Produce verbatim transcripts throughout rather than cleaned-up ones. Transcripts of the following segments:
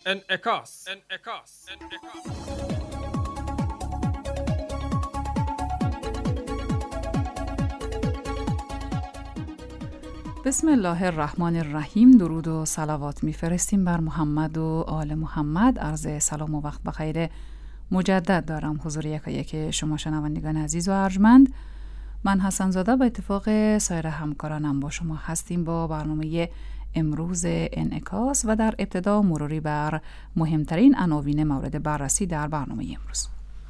انعکاس انعکاس بسم الله الرحمن الرحیم. درود و صلوات میفرستیم بر محمد و آل محمد. عرض سلام و وقت بخیر مجدد دارم حضور یکایک شما شنوندگان عزیز و ارجمند. من حسن زاده به اتفاق سایر همکارانم با شما هستیم با برنامه امروز انعکاس و در ابتدا مروری بر مهمترین عناوین مورد بررسی در برنامه امروز.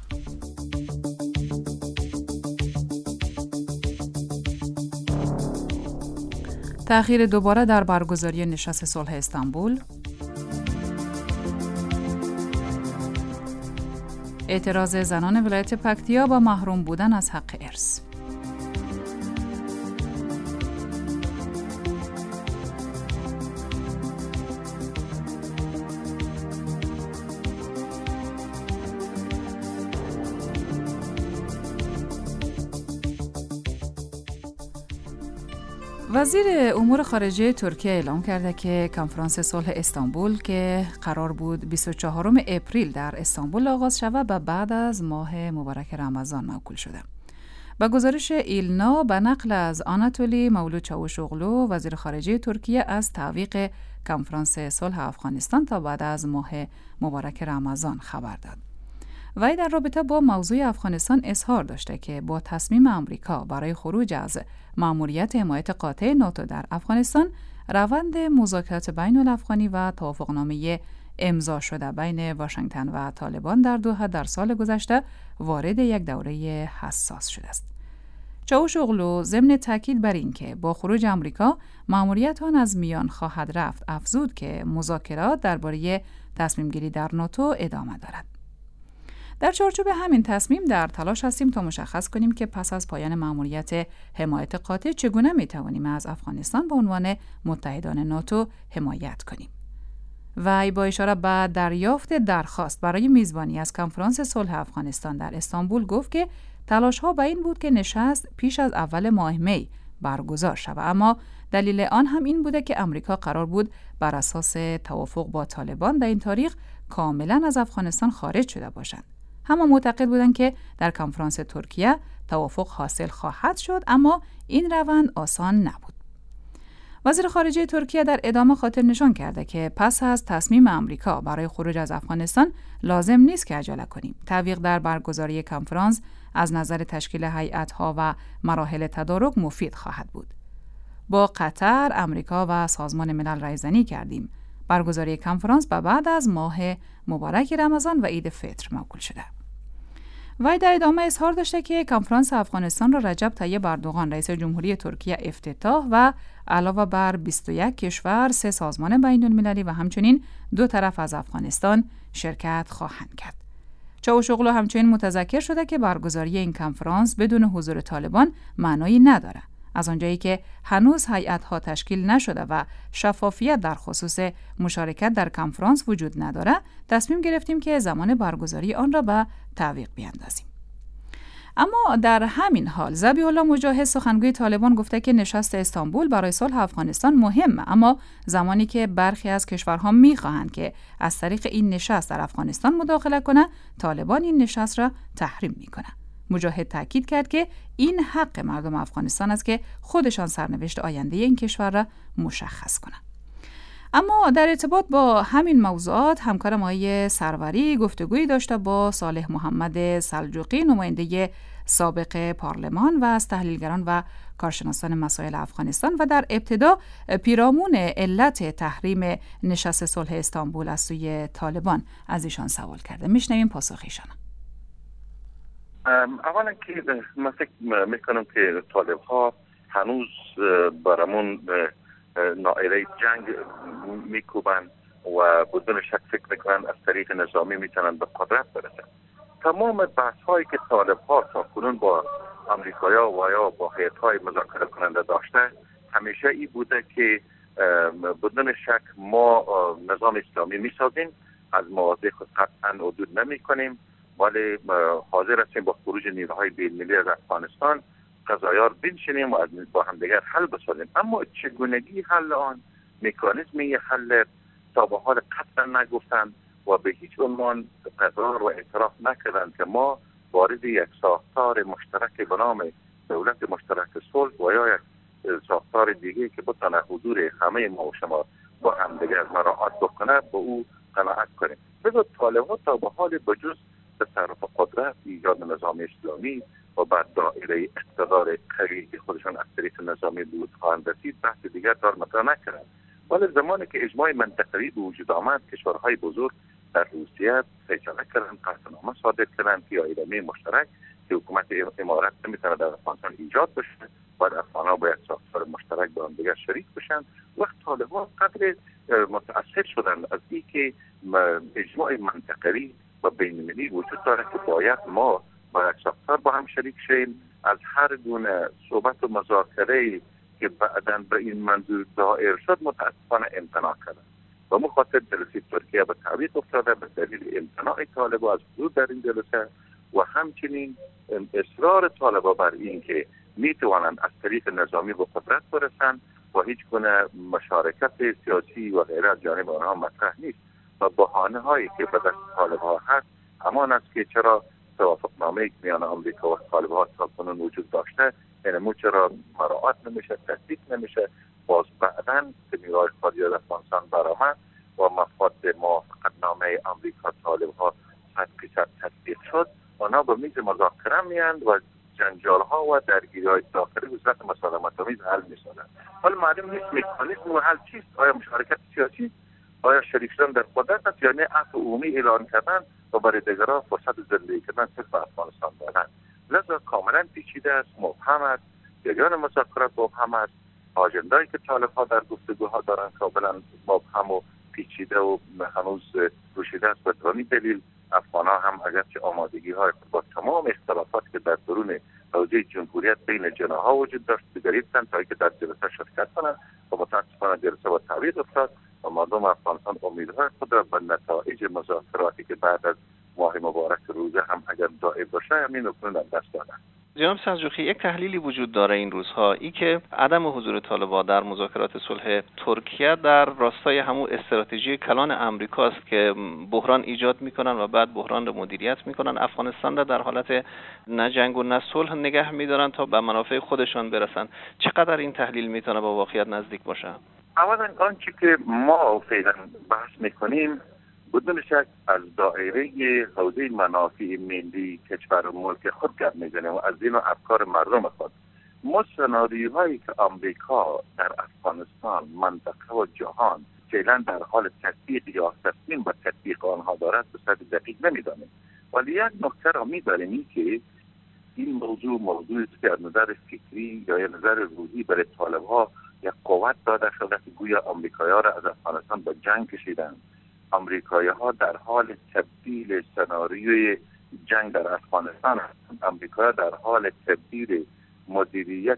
تأخیر دوباره در برگزاری نشست صلح استانبول، اعتراض زنان ولایت پکتیا با محروم بودن از حق ارث، وزیر امور خارجه ترکیه اعلام کرده که کنفرانس صلح استانبول که قرار بود بیست و چهارم اپریل در استانبول آغاز شود و بعد از ماه مبارک رمضان موکول شده. با گزارش ایلنا به نقل از آناتولی مولود چاوشوغلو، وزیر خارجه ترکیه از تعویق کنفرانس صلح افغانستان تا بعد از ماه مبارک رمضان خبر داد. وی در رابطه با موضوع افغانستان اظهار داشته که با تصمیم آمریکا برای خروج از مأموریت حمایت قاطع ناتو در افغانستان، روند مذاکرات بین الافغانی و توافقنامه امضا شده بین واشنگتن و طالبان در دوحه در سال گذشته وارد یک دوره حساس شده است. چاوشوغلو ضمن تاکید بر اینکه با خروج آمریکا مأموریت آن از میان خواهد رفت افزود که مذاکرات درباره تصمیم گیری در ناتو ادامه دارد. در چارچوب همین تصمیم در تلاش هستیم تا مشخص کنیم که پس از پایان مأموریت حمایت قاطع چگونه میتوانیم از افغانستان به عنوان متحدان ناتو حمایت کنیم. و با اشاره به دریافت درخواست برای میزبانی از کنفرانس صلح افغانستان در استانبول گفت که تلاش‌ها به این بود که نشست پیش از اول ماه می برگزار شود، اما دلیل آن هم این بوده که امریکا قرار بود بر اساس توافق با طالبان در این تاریخ کاملا از افغانستان خارج شده باشند. همه معتقد بودند که در کنفرانس ترکیه توافق حاصل خواهد شد، اما این روند آسان نبود. وزیر خارجه ترکیه در ادامه خاطر نشان کرده که پس از تصمیم آمریکا برای خروج از افغانستان لازم نیست که عجله کنیم. تعویق در برگزاری کنفرانس از نظر تشکیل هیئت‌ها و مراحل تدارک مفید خواهد بود. با قطر، امریکا و سازمان ملل رایزنی کردیم. برگزاری کنفرانس به بعد از ماه مبارک رمضان و عید فطر موکول شده. وی در ادامه اظهار داشته که کنفرانس افغانستان را رجب طیب اردوغان رئیس جمهوری ترکیه افتتاح و علاوه بر بیست و یک کشور، سه سازمان بین المللی و همچنین دو طرف از افغانستان شرکت خواهند کرد. چاوشوغلو همچنین متذکر شده که برگزاری این کنفرانس بدون حضور طالبان معنایی نداره. از آنجایی که هنوز هیئت‌ها تشکیل نشده و شفافیت در خصوص مشارکت در کنفرانس وجود نداره، تصمیم گرفتیم که زمان برگزاری آن را به تعویق بیاندازیم. اما در همین حال ذبیح الله مجاهد سخنگوی طالبان گفته که نشست استانبول برای صلح افغانستان مهمه، اما زمانی که برخی از کشورها می‌خواهند که از طریق این نشست در افغانستان مداخله کنه، طالبان این نشست را تحریم می‌کنه. مجاهد تاکید کرد که این حق مردم افغانستان است که خودشان سرنوشت آینده این کشور را مشخص کنند. اما در ارتباط با همین موضوعات همکارم آقای سروری گفتگویی داشته با صالح محمد سلجوقی، نماینده سابق پارلمان و از تحلیلگران و کارشناسان مسائل افغانستان، و در ابتدا پیرامون علت تحریم نشست صلح استانبول از سوی طالبان از ایشان سوال کرده. میشنویم پاسخ ایشان. اولا که من فکر میکنم که طالب ها هنوز برامون نائره جنگ میکوبن و بدون شک فکر میکنن از طریق نظامی میتونن به قدرت برسن. تمام بحث هایی که طالب ها تا کنون با امریکایا و یا با هیئت های مذاکره کننده داشته همیشه ای بوده که بدون شک ما نظام اسلامی میسازیم، از مواضع خود قطعا حدود نمی کنیم، ولی حاضر هستیم با خروج نیروهای بین‌المللی از افغانستان قضایار بنشینیم و با هم دیگر حل بسازیم. اما چگونگی حل آن، مکانیزمی حل تا به حال قطعا نگفتند و به هیچ عنوان اقرار و اعتراف نکردند که ما وارد یک ساختار مشترک به نام دولت مشترک صلح و یا یک ساختار دیگه که بتونه حضور همه ما و شما با هم دیگر مراعات بکنه به او قناعت کنیم. بذار طالبان تا به حال بجز تصرف قدرت، ایجاد نظام اسلامی و بعد دائره اقتدار قوی که خودشان از طریق نظامی بود خواهند رسید بحث دیگر دار مطرح نکردند. ولی زمانی که اجماع منطقوی به وجود آمد، کشورهای بزرگ در روسیه فیصله کردند، قطعنامه صادر کردند که اعلامیه مشترک که حکومت امارت نمیتونه در افغانستان ایجاد بشه، باید افغان‌ها باید ساختار مشترک با هم دیگر شریک بشن. وقت طالبان قدر متأثر شدند از این که اجماع منطقوی و بین‌المللی وجود داره که باید ما با یک ساختار با هم شریک شیم، از هر گونه صحبت و مذاکره که بعداً به این منظور دایر شد متاسفانه امتناع کردند. و مخاطب جلسه ترکیه به تعویق افتاده به دلیل امتناع طالبان از حضور در این جلسه و همچنین اصرار طالبان بر این که می توانند از طریق نظامی به قدرت برسند و هیچ گونه مشارکت سیاسی و غیره از جانب آنها مطرح نیست و بهانه هایی که به دست طالبان هست همان است که چرا توافقنامه میان آمریکا و طالبان تا کنون وجود داشته یعنی چرا مراعات نمیشه، تصدیق نمیشه. باز بعداً که نیروهای خارجه از افغانستان برآمد و مفاد موافقتنامه آمریکا طالبان صد فیصد تصدیق شد، آنها به میز مذاکره میاند و جنجال ها و درگیری های داخلی به صورت مسالمت آمیز حل میشوند. حالا معلوم نیست مکانیزم و حل چیست؟ آیا مشارکت سیاسی؟ آیا شریک شدن در قدرت است یا نه عفو عمومی اعلان کردن و برای دیگران فرصت زندگی کردن صرف افغانستان دادن؟ لذا کاملا پیچیده است، مبهم است، جریان مذاکرات مبهم است، آژنده‌ای که طالب‌ها در گفتگوها دارن کاملا مبهم و پیچیده و هنوز روشیده است. به همین دلیل افغان‌ها هم اگرچه آمادگی‌های با تمام اختلافات که در درون حوزه جمهوریت بین جناح‌ها وجود داشت بگریختند تا اینکه در جلسه شرکت کنند و متأسفانه جلسه با تعویق افتاد و مردم افغانستان امیدهای خود را به نتایج مذاکراتی که بعد از ماه مبارک روزه هم اگر دائم باشه همین اکنون از دست دادند. جناب سلجوقی، یک تحلیلی وجود داره این روزها، ای که عدم حضور طالبان در مذاکرات صلح ترکیه در راستای همون استراتژی کلان امریکاست که بحران ایجاد میکنن و بعد بحران رو مدیریت میکنن، افغانستان را در حالت نه جنگ و نه صلح نگه میدارن تا به منافع خودشان برسن. چقدر این تحلیل میتونه با واقعیت نزدیک باشه؟ اولا آنچه که ما فعلا بحث میکنیم بدون شک از دائره حوزه منافع ملی کشور و ملک خود گپ میزنیم و از دین و افکار مردم خود. ما سناریوهایی که آمریکا در افغانستان، منطقه و جهان فعلا در حال تطبیق یا تصمیم به تطبیق آنها دارد به صورت دقیق نمیدانیم. ولی یک نکته را میدانیم این که این موضوع موضوعی است که از نظر فکری یا از نظر روحی برای طالب‌ها یک قوت داده شده که گویا آمریکایی‌ها را از افغانستان به جنگ کشیدند. آمریکایی‌ها در حال تبدیل سناریوی جنگ در افغانستان هستند. آمریکایی‌ها در حال تبدیل مدیریت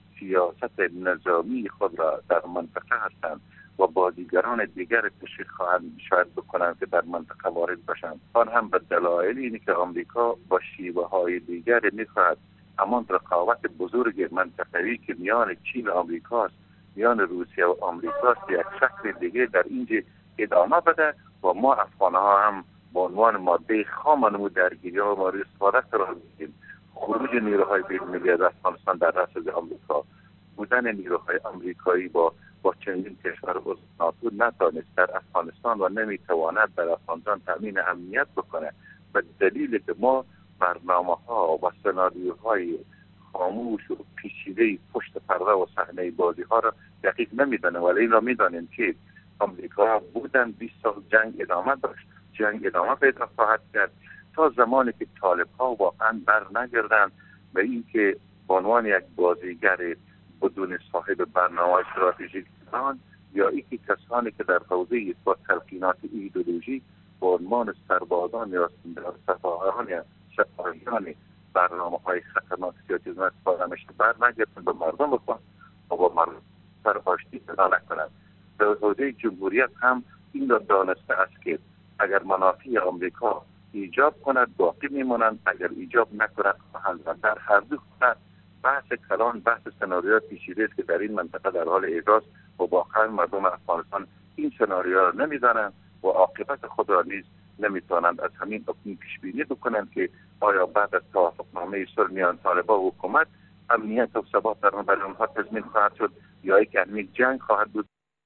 سیاست نظامی خود را در منطقه هستند و بازیگران دیگر تشویق خواهند شاید بکنند که در منطقه وارد بشند. آن هم به دلایل اینه که آمریکا با شیوه‌های دیگر می‌خواهد همان رقابت بزرگ منطقه‌ای که میان چین و آمریکاست، میان روسیه و آمریکاست، یک شکل دیگه در اینجا ادامه بده و ما افغان‌ها هم به عنوان ماده خام نمود درگیری‌ها و مورد استفاده قرار می‌دیم. خروج نیروهای بین‌المللی از افغانستان در رأس آمریکا، بودن نیروهای آمریکایی با با چندین کشور عضو ناتو نتوانست در افغانستان و نمیتواند در افغانستان تامین امنیت بکنه به دلیل که ما برنامه‌ها و سناریوهای خاموش و پیچیده پشت پرده و صحنه بازی‌ها را دقیق نمی‌دانیم. ولی این را می‌دانیم که آمریکا بودن بیست سال جنگ ادامه داشت، جنگ ادامه پیدا خواهد کرد تا زمانی که طالب‌ها واقعا بر نگردند به اینکه به عنوان یک بازیگر بدون صاحب برنامه استراتژیک آن یا اینکه کسانی که در حوزه با تلقینات ایدئولوژی به عنوان سربازان یا سفاهان یا سپاهیان برنامه‌های خطرناک سیاسی استفاده میشه بر نگردند به مردم بخوان و با مردم سر آشتی پیدا نکنند. در حوزه جمهوریت هم این را دانسته است که اگر منافع آمریکا ایجاب کند باقی میمانند، اگر ایجاب نکند خواهند. در هر دو خط بحث کلان، بحث سناریوی پیچیده است که در این منطقه در حال اجراست و واقعا مردم افغانستان این سناریو را نمیدانند و عاقبت خود را نیز نمیتوانند از همین اکنون پیش بینی بکنند که آیا بعد از توافقنامه صلح میان طالبان و حکومت امنیت و ثبات در برای آنها تضمین خواهد شد یا یک همین جنگ خواهد بود.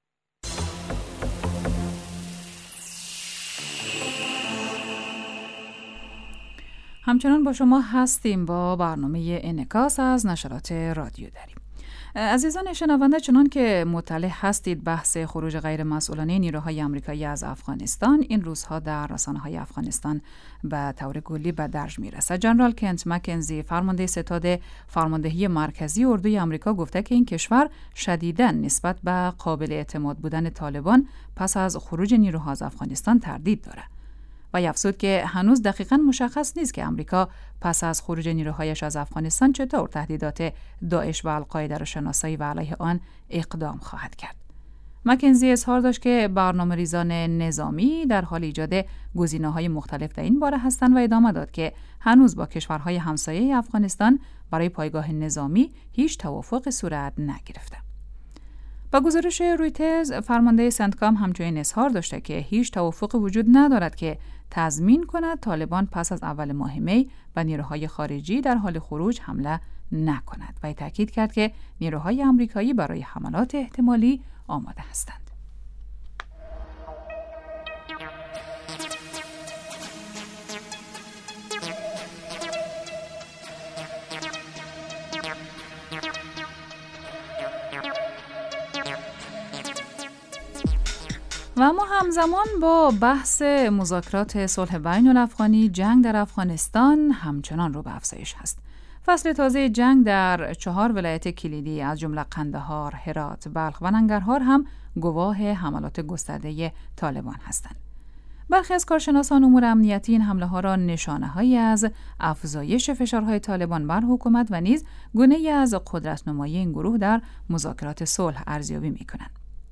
همچنان با شما هستیم با برنامه انعکاس از نشرات رادیو داریم. عزیزان شنونده، چنان که مطلع هستید بحث خروج غیر مسئولانه نیروهای آمریکایی از افغانستان این روزها در رسانه‌های افغانستان به طور کلی به درج میرسد. جنرال کنت مکنزی فرمانده ستاد فرماندهی مرکزی اردوی آمریکا گفته که این کشور شدیداً نسبت به قابل اعتماد بودن طالبان پس از خروج نیروها از افغانستان تردید دارد. و افزود که هنوز دقیقاً مشخص نیست که امریکا پس از خروج نیروهایش از افغانستان چطور تهدیدات داعش و القاعده را شناسایی و علیه آن اقدام خواهد کرد. مکنزی اظهار داشت که برنامه‌ریزان نظامی در حال ایجاد گزینه‌های مختلف در این باره هستند و ادامه داد که هنوز با کشورهای همسایه افغانستان برای پایگاه نظامی هیچ توافق صورت نگرفته. با گزارش رویترز، فرمانده سنتکام همچنین اظهار داشته که هیچ توافق وجود ندارد که تضمین کند طالبان پس از اول ماه می و نیروهای خارجی در حال خروج حمله نکند و تاکید کرد که نیروهای آمریکایی برای حملات احتمالی آماده هستند. و اما همزمان با بحث مذاکرات صلح بین الافغانی، جنگ در افغانستان همچنان رو به افزایش هست. فصل تازه جنگ در چهار ولایت کلیدی از جمله قندهار، هرات، بلخ و ننگرهار هم گواه حملات گسترده طالبان هستند. برخی از کارشناسان امور امنیتی این حمله ها را نشانه‌هایی از افزایش فشارهای طالبان بر حکومت و نیز گونه‌ای از قدرت‌نمایی این گروه در مذاکرات صلح ارزیابی می‌کنند.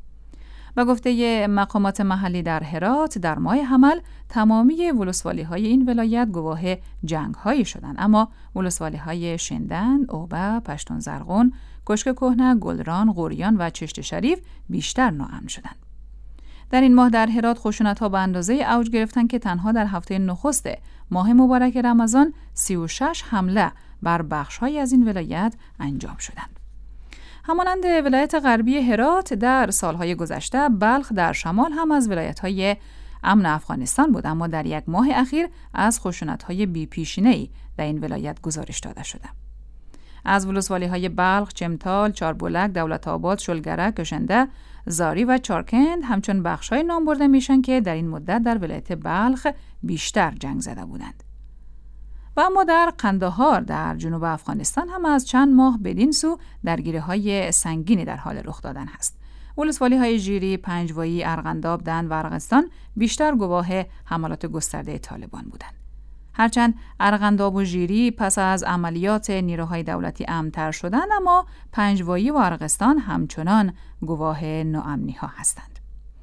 با گفته مقامات محلی در هرات، در ماه حمل تمامی ولسوالی‌های این ولایت گواه جنگ‌هایی شدند، اما ولسوالی‌های شندن، اوبه، پشتون زرغون، کشک کهنه، گلران، غوریان و چشت شریف بیشتر ناامن شدند. در این ماه در هرات خشونت‌ها به اندازه اوج گرفتند که تنها در هفته نخست ماه مبارک رمضان سی و شش حمله بر بخش‌هایی از این ولایت انجام شدند. همانند ولایت غربی هرات در سالهای گذشته، بلخ در شمال هم از ولایت‌های امن افغانستان بود، اما در یک ماه اخیر از خشونت‌های بی‌پیشینه‌ای در این ولایت گزارش داده شده. از ولسوالی‌های بلخ، چمتال، چاربلک، دولت‌آباد، شلگره، کشنده، زاری و چارکند همچون بخش‌های نام برده میشن که در این مدت در ولایت بلخ بیشتر جنگ زده بودند. و اما در قندهار در جنوب افغانستان هم از چند ماه بدین سو درگیری‌های سنگینی در حال رخ دادن هست. ولسوالی‌های ژیری، پنجوایی، ارغنداب، دند و ارغستان بیشتر گواه حملات گسترده طالبان بودند. هرچند ارغنداب و ژیری پس از عملیات نیروهای دولتی امن‌تر شدند، اما پنجوایی و ارغستان همچنان گواه ناامنی‌ها هستند.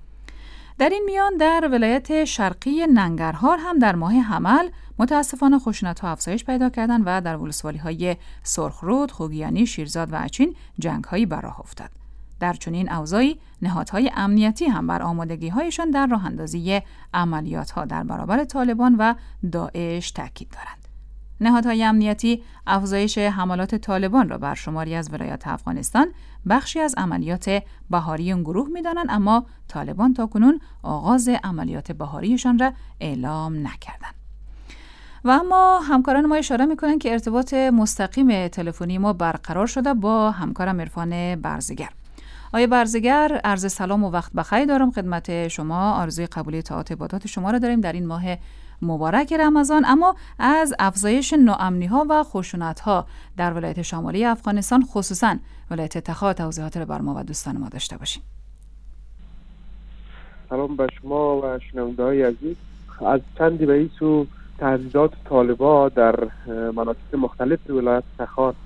در این میان در ولایت شرقی ننگرهار هم در ماه حمل متاسفانه خشونت‌ها افزایش پیدا کردند و در ولسوالی‌های سرخرود، خوگیانی، شیرزاد و اچین جنگ‌هایی به راه افتاد. در چنین اوضاعی نهادهای امنیتی هم بر آمادگی‌هایشان در راه اندازی عملیات‌ها در برابر طالبان و داعش تاکید دارند. نهادهای امنیتی افزایش حملات طالبان را بر شماری از ولایات افغانستان بخشی از عملیات بهاری این گروه می‌دانند، اما طالبان تاکنون آغاز عملیات بهاریشان را اعلام نکردند. و اما همکاران ما اشاره می‌کنند که ارتباط مستقیم تلفنی ما برقرار شده با همکارم عرفان برزگر. آقای برزگر، عرض سلام و وقت بخیر دارم خدمت شما. آرزوی قبولی طاعات عبادات شما را داریم در این ماه مبارک رمضان، اما از افزایش ناامنی‌ها و خشونت‌ها در ولایت شمالی افغانستان، خصوصاً ولایت تخار، توضیحات را بر ما و دوستان ما داشته باشیم. سلام به شما و شنونده‌های عزیز. از چندی به این سو تهدیدات طالبان در مناطق مختلف ولایت تخار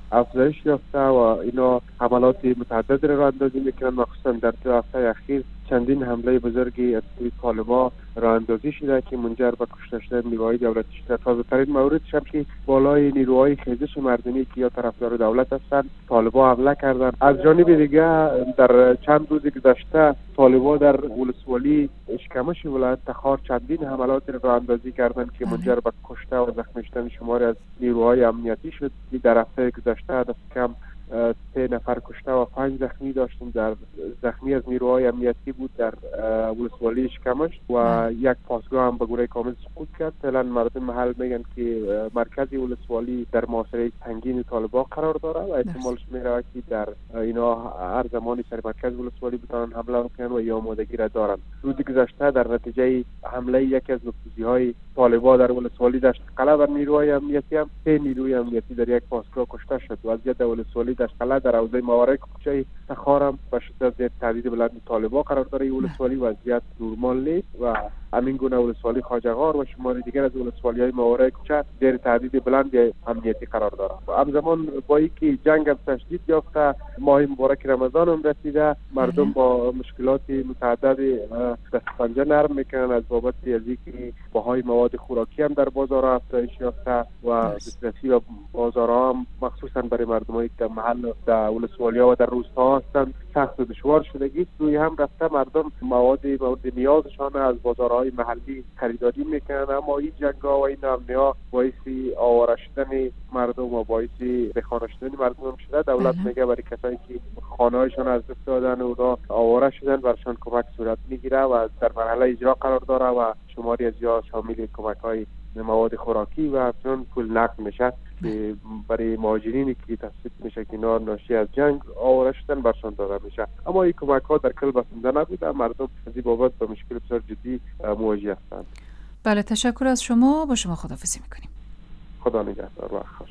افزایش یافته و اینا حملات متعدد را اندازی میکنن. مخصوصا در دو هفته اخیر چندین حمله بزرگی از سوی طالبان راه اندازی شده که منجر به کشته شدن نیروهای دولتی شده. تازه ترین موردش هم که بالای نیروهای خیزش مردمی که یا طرفدار دولت هستند طالبان حمله کردن. از جانب دیگه در چند روز گذشته طالبان در ولسوالی اشکمش ولایت تخار چندین حملات راه اندازی کردند که منجر به کشته و زخمی شدن شماری از نیروهای امنیتی شد. در هفته گذشته دست کم سه نفر کشته و پنج زخمی داشتیم. در زخمی از نیروهای امنیتی بود در ولسوالی اشکمش و یک پاسگاه هم به گونه کامل سقوط کرد. فعلا مردم محل میگن که مرکز ولسوالی در محاصره سنگین طالبان قرار داره و احتمالش میره که در اینا هر زمانی سر مرکز ولسوالی بتونن حمله بکنن و یا آمادگی را دارن. روز گذشته در نتیجه حمله یکی از نفوذی‌های طالبان در ولسوالی داشت قلعه بر نیروهای امنیتی هم سه نیروی امنیتی در یک پاسگاه کشته شد. وضعیت ولسوالی در قلعه در حوزه ماورای کوچه تخار هم به شدت زیر تهدید بلند طالبان قرار داره. ولسوالی وضعیت نرمال نیست و همین گونه ولسوالی خواجه‌غار و شماری دیگر از ولسوالی‌های ماورای کوچه زیر تهدید بلند امنیتی قرار داره. و همزمان با اینکه جنگ هم تشدید یافته، ماه مبارک رمضان هم رسیده، مردم با مشکلات متعدد دست پنجه نرم میکنن از بابت از اینکه بهای مواد خوراکی هم در بازارها افزایش یافته و دسترسی به بازارها هم مخصوصا برای مردمایی که محل در ولسوالی‌ها و در روستاها هستند سخت و دشوار شدگی. روی هم رفته مردم مواد مورد نیازشان از بازارهای محلی خریداری میکنن. اما این جنگ‌ها و این امنی‌ها باعث آواره شدن مردم و باعث بخانه شدن مردم هم شده. دولت میگه برای کسایی که خانه‌هایشان از دست دادن و آواره شدن برشان کمک صورت میگیره و در مرحله اجرا قرار داره و شماری از یا شامل کمک‌های مواد خوراکی و همچنان پول نقد میشه که برای مهاجرینی که تصفیه میشه که اینا ناشی از جنگ آواره شدن برشان داده میشه. اما این کمک ها در کل بسنده نبوده. مردم از این بابت به مشکل بسیار جدی مواجه هستند. بله، تشکر از شما. با شما خداحافظی میکنیم. خدا نگهدار و خوش.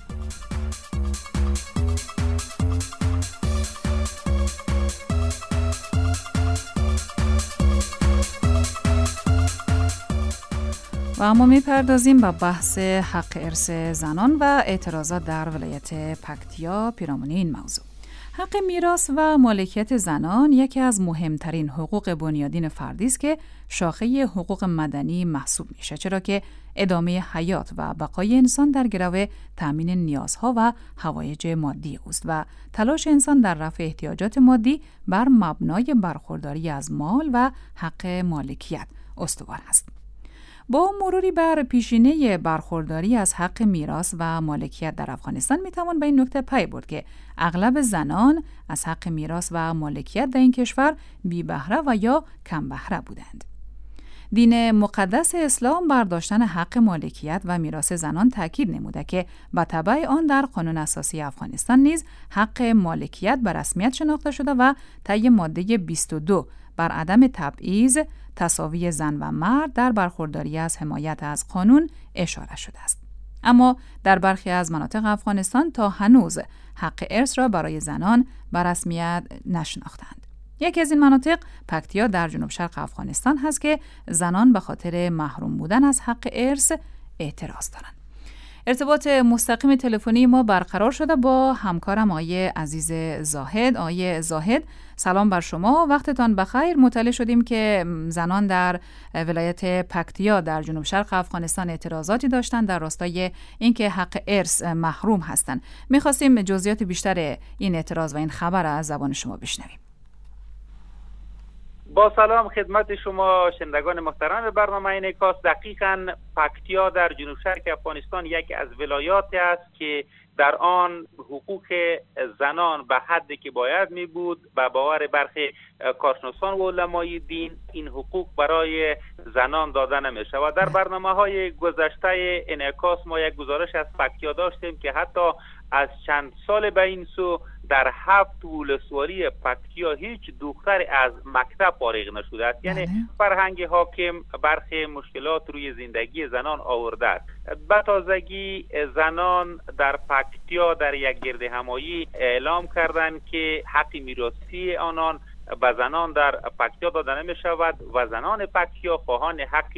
و اما میپردازیم به بحث حق ارث زنان و اعتراضات در ولایت پکتیا پیرامون این موضوع. حق میراث و مالکیت زنان یکی از مهمترین حقوق بنیادین فردی است که شاخه حقوق مدنی محسوب میشه، چرا که ادامه حیات و بقای انسان در گرو تامین نیازها و حوایج مادی اوست و تلاش انسان در رفع احتیاجات مادی بر مبنای برخورداری از مال و حق مالکیت استوار است. با مروری بر پیشینه برخورداری از حق میراث و مالکیت در افغانستان میتوان به این نکته پی برد که اغلب زنان از حق میراث و مالکیت در این کشور بی بهره و یا کم بهره بودند. دین مقدس اسلام بر داشتن حق مالکیت و میراث زنان تاکید نموده که به تبع آن در قانون اساسی افغانستان نیز حق مالکیت به رسمیت شناخته شده و طی ماده بیست و دو بر عدم تبعیض، تساوی زن و مرد در برخورداری از حمایت از قانون اشاره شده است. اما در برخی از مناطق افغانستان تا هنوز حق ارث را برای زنان به رسمیت نشناختند. یکی از این مناطق پکتیا در جنوب شرق افغانستان هست که زنان به خاطر محروم بودن از حق ارث اعتراض دارند. ارتباط مستقیم تلفنی ما برقرار شده با همکارم آقای عزیز زاهد. آقای زاهد، سلام بر شما، وقتتان بخیر. مطلع شدیم که زنان در ولایت پکتیا در جنوب شرق افغانستان اعتراضاتی داشتند در راستای اینکه حق ارث محروم هستند. می‌خواستیم جزئیات بیشتر این اعتراض و این خبر از زبان شما بشنویم. با سلام خدمت شما شنوندگان محترم برنامه انعکاس. دقیقاً پکتیا در جنوب شرق افغانستان یکی از ولایاتی است که در آن حقوق زنان به حدی که باید می بود به باور برخی کارشناسان و علمای دین این حقوق برای زنان داده نمیشه و در برنامه های گذشته انعکاس ما یک گزارش از پکتیا داشتیم که حتی از چند سال به این سو در هفت ولسوالی پکتیا هیچ دختر از مکتب فارغ نشده است. یعنی فرهنگ حاکم برخی مشکلات روی زندگی زنان آورده است. به تازگی زنان در پکتیا در یک گرد همایی اعلام کردند که حق میراثی آنان به زنان در پکتیا داده نمی شود و زنان پکتیا خواهان حق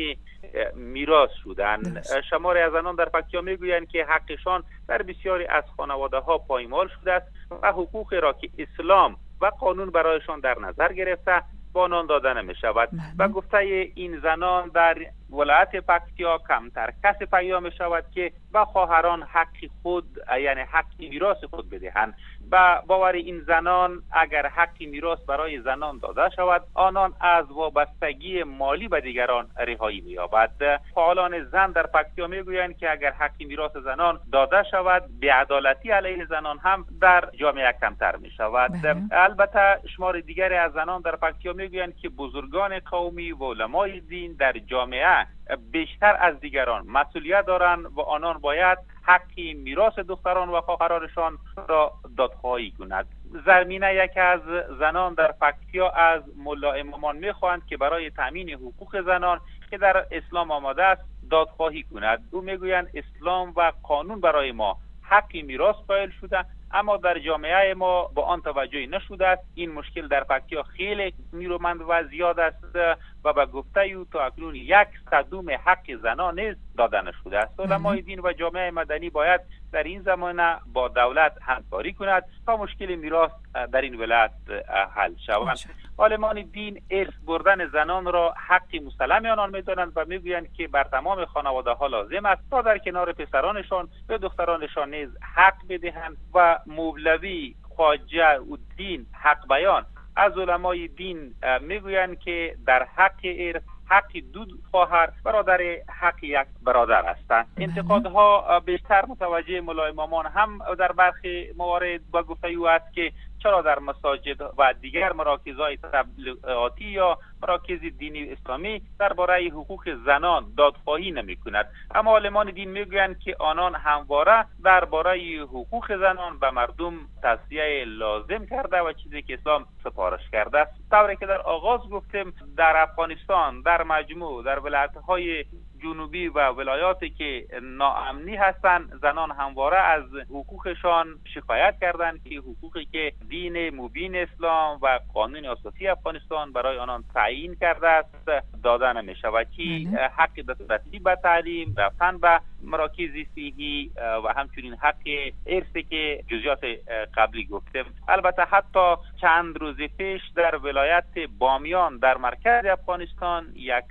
میراث شدند. شماری از زنان در پکتیا میگویند که حقشان در بسیاری از خانواده ها پایمال شده است و حقوقی را که اسلام و قانون برایشان در نظر گرفته با آنان داده نمی شود. و گفته این زنان در ولایت پکتیا کمتر کسی پیدا می شود که به خواهران حق خود یعنی حق میراث خود بدهند. و باور این زنان اگر حق میراث برای زنان داده شود آنان از وابستگی مالی به دیگران رهایی می‌یابد. فعالان زن در پکتیا میگویند که اگر حق میراث زنان داده شود بی‌عدالتی علیه زنان هم در جامعه کمتر می شود. البته شمار دیگری از زنان در پکتیا میگویند که بزرگان قومی و علمای دین در جامعه بیشتر از دیگران مسئولیت دارند و آنان باید حقی میراث دختران و خواهرانشان را دادخواهی کند. زرمینه یکی از زنان در پکتیا از ملا امامان میخواهند که برای تامین حقوق زنان که در اسلام آماده است دادخواهی کند. او میگویند اسلام و قانون برای ما حقی میراث قائل شده اما در جامعه ما با آن توجهی نشده است. این مشکل در پکتیا خیلی نیرومند و زیاد است و به گفته او تا اکنون یک صدوم حق زنان نیز داده نشده است. علمای دین و جامعه مدنی باید در این زمانه با دولت همکاری کند تا مشکل میراث در این ولایت حل شود. عالمان دین ارث بردن زنان را حق مسلم آنان می‌دانند و میگویند که بر تمام خانواده ها لازم است تا در کنار پسرانشان به دخترانشان نیز حق بدهند. و مولوی خواجه الدین حق بیان از علمای دین میگویند که در حق ارث حق دو خواهر برادر حق یک برادر هستند. انتقادها بیشتر متوجه ملا امامان هم در برخی موارد با گفته او است که چرا در مساجد و دیگر مراکزهای تبلیغاتی یا مراکز دینی اسلامی درباره حقوق زنان دادخواهی نمی کند. اما عالمان دین میگویند که آنان همواره درباره حقوق زنان به مردم توصیه لازم کرده و چیزی که اسلام سفارش کرده است. طوری که در آغاز گفتیم در افغانستان در مجموع در ولایت‌های جنوبی و ولایاتی که ناامنی هستند زنان همواره از حقوقشان شکایت کردند که حقوقی که دین مبین اسلام و قانون اساسی افغانستان برای آنان تعیین کرده است داده نمی شود که حق دسترسی به تعلیم، رفتن به مراکز صحی و همچنین حق ارثی که جزئیات قبلی گفتم. البته حتی چند روز پیش در ولایت بامیان در مرکز افغانستان یک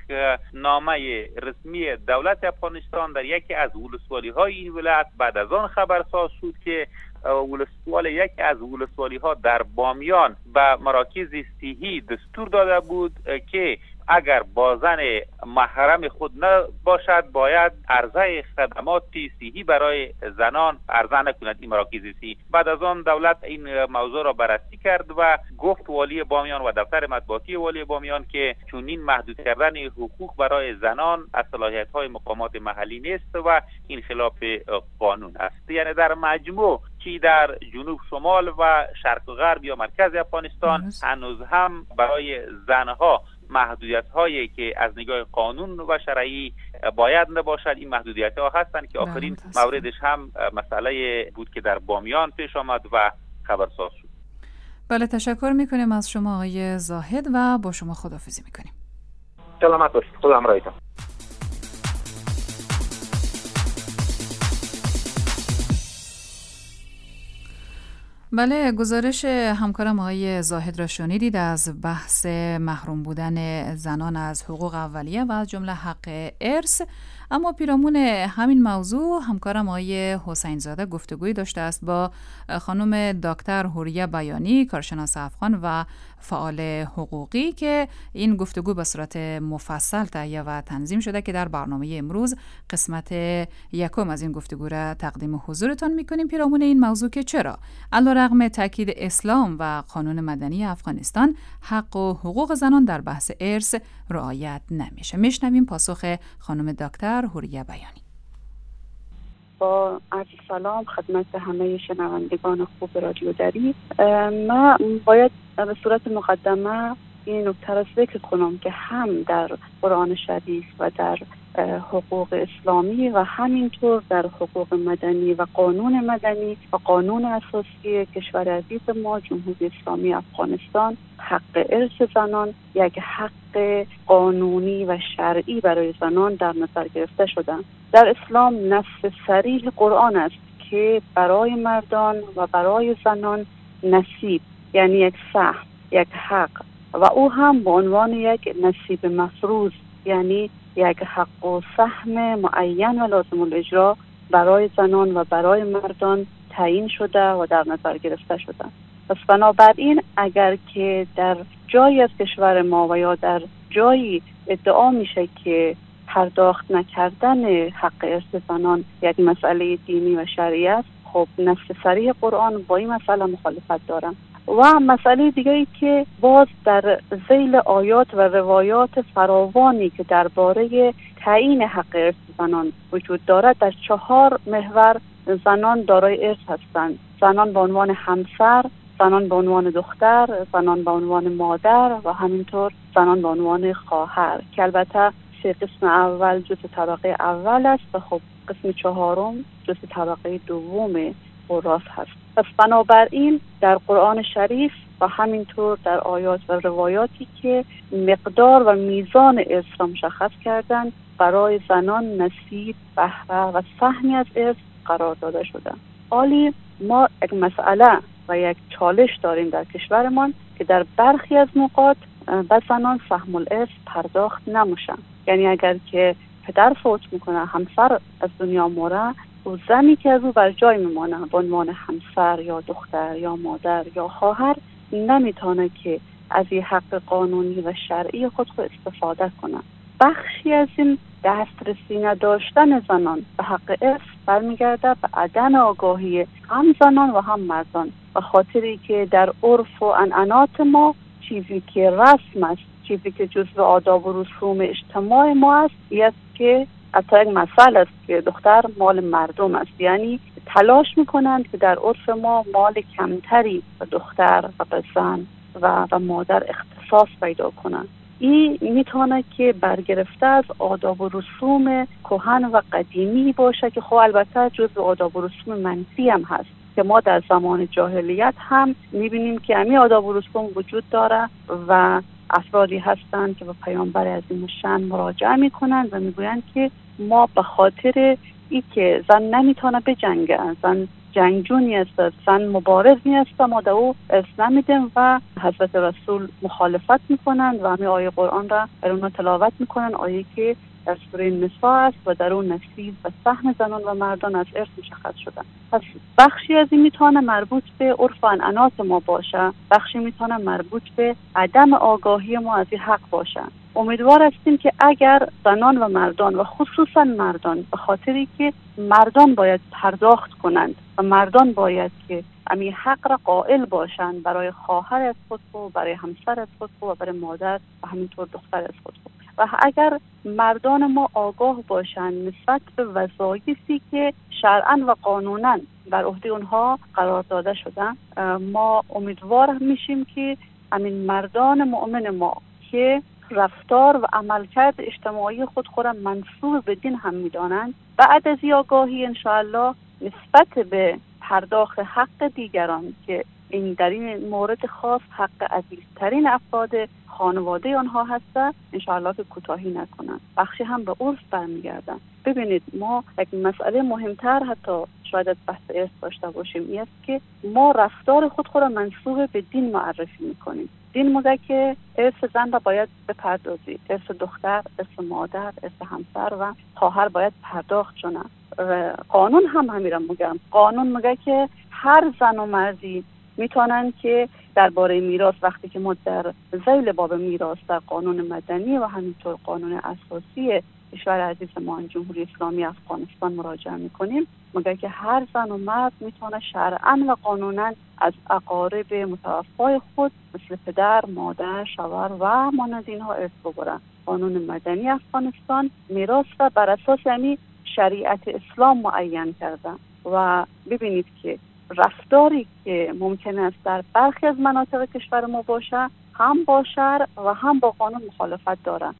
نامه رسمی دولت افغانستان در یکی از ولسوالی های این ولایت بعد از آن خبرساز شد که ولسوال یکی از ولسوالی ها در بامیان به مراکز صحی دستور داده بود که اگر بازن محرم خود نباشد باید عرضه خدمات صحی برای زنان عرضه نکند این مراکز صحی. بعد از آن دولت این موضوع را بررسی کرد و گفت والی بامیان و دفتر مطبوعاتی والی بامیان که چنین محدود کردن حقوق برای زنان از صلاحیت‌های مقامات محلی نیست و این خلاف قانون است. یعنی در مجموع که در جنوب شمال و شرق و غرب یا مرکز افغانستان هنوز هم برای زنها محدودیت هایی که از نگاه قانون و شرعی باید نباشد این محدودیت ها هستند که آخرین موردش هم مسئله بود که در بامیان پیش آمد و خبرساز شد. بله تشکر میکنیم از شما آقای زاهد و با شما خداحافظی میکنیم. سلامت باشید. خدا همراهتون. بله گزارش همکارم آقای زاهد را شنیدید از بحث محروم بودن زنان از حقوق اولیه و از جمله حق ارث. اما پیرامون همین موضوع همکارم آقای حسین زاده گفتگوی داشته است با خانم دکتر حوریه بیانی کارشناس افغان و فعال حقوقی که این گفتگو به صورت مفصل تهیه و تنظیم شده که در برنامه امروز قسمت یکم از این گفتگو را تقدیم حضورتان میکنیم پیرامون این موضوع که چرا علیرغم تاکید اسلام و قانون مدنی افغانستان حق و حقوق زنان در بحث ارث رعایت نمیشه. میشنویم پاسخ خانم دکتر حوریه بیانی. با عرض سلام خدمت همه شنوندگان خوب رادیو دری. ما باید به صورت مقدمه این نکته را ذکر کنم که هم در قرآن شریف و در حقوق اسلامی و همینطور در حقوق مدنی و قانون مدنی و قانون اساسی کشور عزیز ما جمهوری اسلامی افغانستان حق ارث زنان یک حق قانونی و شرعی برای زنان در نظر گرفته شدند. در اسلام نص صریح قرآن است که برای مردان و برای زنان نصیب یعنی یک سهم، یک حق و او هم به عنوان یک نصیب مفروض یعنی یک حق و سهم معین و لازم الاجرا برای زنان و برای مردان تعیین شده و در نظر گرفته شده. پس بنابراین اگر که در جایی از کشور ما و یا در جایی ادعا میشه که پرداخت نکردن حق ارث زنان یک مسئله دینی و شرعی است، خب نص صریح قرآن با این مسئله مخالفت داره. و مسئله دیگری که باز در ذیل آیات و روایات فراوانی که درباره تعیین حق ارث زنان وجود دارد، در چهار محور زنان دارای ارث هستند: زنان به عنوان همسر، زنان به عنوان دختر، زنان به عنوان مادر و همینطور زنان به عنوان خواهر، که البته سه قسم اول جزء طبقه اول است و خب قسم چهارم جزء طبقه دوم وراث هست. پس بنابراین در قرآن شریف و همینطور در آیات و روایاتی که مقدار و میزان ارث را مشخص کردن، برای زنان نصیب، بهره و سهمی از ارث قرار داده شده. حالی ما یک مسئله و یک چالش داریم در کشورمان که در برخی از نقاط به زنان سهم الارث پرداخت نمیشن. یعنی اگر که پدر فوت میکنه، همسر از دنیا موره، و زنی که از او بر جای میمانه به عنوان همسر یا دختر یا مادر یا خواهر نمیتونه که از این حق قانونی و شرعی خود خود استفاده کنه. بخشی از این دسترسی نداشتن زنان به حق ارث برمیگرده به عدم آگاهی هم زنان و هم مردان، به خاطری که در عرف و عنعنات ما چیزی که رسم است، چیزی که جزو آداب و رسوم اجتماع ما است، است که حتی یک مسئله است که دختر مال مردم است. یعنی تلاش میکنند که در عرف ما مال کمتری به دختر و به زن و و مادر اختصاص پیدا کنند. این میتونه که برگرفته از آداب و رسوم کهن و قدیمی باشه که خب البته جزو آداب و رسوم منفی هم هست، که ما در زمان جاهلیت هم میبینیم که همین آداب و رسوم وجود داره و افرادی هستند که به پیامبر عظیم الشأن مراجعه میکنند و میگویند که ما به خاطر ای که زن نمیتونه بجنگه، زن جنگجونی است، زن مبارزی است، ما در او ارث نمیدیم و حضرت رسول مخالفت میکنند و همین آیه قرآن را بر اونها تلاوت میکنند، آیه که در سوره نساء است و در اون نصیب و سهم زنان و مردان از ارث مشخص شدن. پس بخشی از این میتونه مربوط به عرف و عنعنات ما باشه، بخشی میتونه مربوط به عدم آگاهی ما از این حق باشه. امیدوار هستیم که اگر زنان و مردان و خصوصا مردان، به خاطری که مردان باید پرداخت کنند و مردان باید که همین حق را قائل باشند برای خواهر از خود و برای همسر از خود و برای مادر و همینطور دختر از خود و اگر مردان ما آگاه باشند نسبت به وظایفی که شرعاً و قانوناً بر عهده اونها قرار داده شدن، ما امیدوار میشیم که همین مردان مؤمن ما که رفتار و عملکرد اجتماعی خود خود را منسوب به دین هم میدانند، بعد از این آگاهی انشاءالله نسبت به پرداخت حق دیگران که این در این مورد خاص حق عزیزترین افراد خانواده آنها هسته، انشاءالله که کوتاهی نکنند، بخشی هم به عرف برمیگردن. ببینید ما یک مسئله مهمتر حتی شاید از بحث ارث داشته باشیم، این است که ما رفتار خود خود را منسوب به دین معرفی میکنیم. دین میگه که ارث زن را باید بپردازی، ارث دختر، ارث مادر، ارث همسر و خواهر باید پرداخت شونه. قانون هم همین را میگم، قانون میگه که هر زن و مردی میتونن که درباره میراث، وقتی که ما در ذیل باب میراث در قانون مدنی و همینطور قانون اساسی کشور عزیز ما جمهوری اسلامی افغانستان مراجعه میکنیم، میگه که هر زن و مرد میتونه شرعاً و قانوناً از اقارب متوفای خود مثل پدر، مادر، شوهر و مانند اینها ارث ببرن. قانون مدنی افغانستان میراث را بر اساس یعنی شریعت اسلام معین کرده و ببینید که رفتاری که ممکن است در برخی از مناطق کشور ما باشه هم با شرع و هم با قانون مخالفت دارند.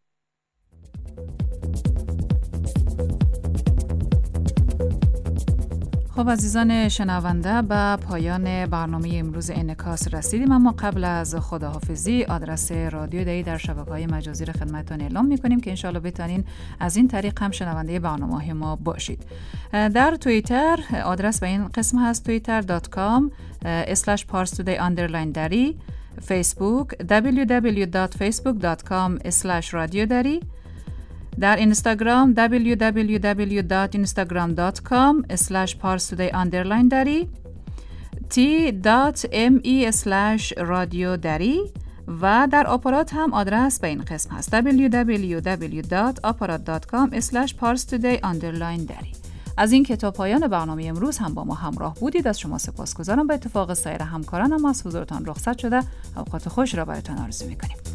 خب عزیزان شنونده، به پایان برنامه امروز انعکاس رسیدیم، اما قبل از خداحافظی آدرس رادیو دایی در شبکه‌های مجازی را خدمتتان اعلام می‌کنیم که انشالله بتونین از این طریق هم شنونده برنامه‌های ما باشید. در توییتر آدرس به این قسم هست توییتر دات کام اسلش پارس تودی آندرلاین دری، فیسبوک دبلیو دبلیو دات فیسبوک دات کام اسلش رادیو دری، در اینستاگرام دبلیو دبلیو دبلیو دات اینستاگرام دات کام اسلش پارس تودی آندرلاین دری، تی دات ام ای اسلش رادیو دری و در آپارات هم آدرس به این قسم هست دبلیو دبلیو دبلیو دات آپارات دات کام اسلش پارس تودی آندرلاین دری. از این که تا پایان برنامه امروز هم با ما همراه بودید از شما سپاسگزارم. به اتفاق سایر همکارانم از حضورتان رخصت شده اوقات خوش را براتان آرزو می‌کنیم.